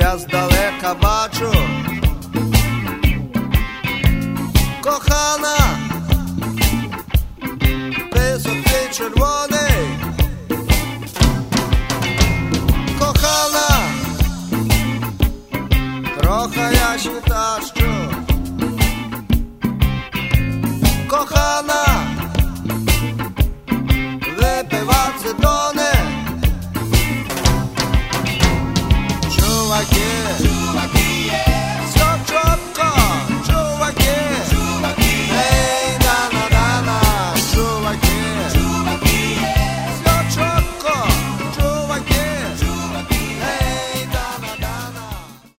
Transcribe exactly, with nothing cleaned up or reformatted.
я здалека бачу. Кохана, високий червоний. Кохана, трохи я ще тащу. Кохана,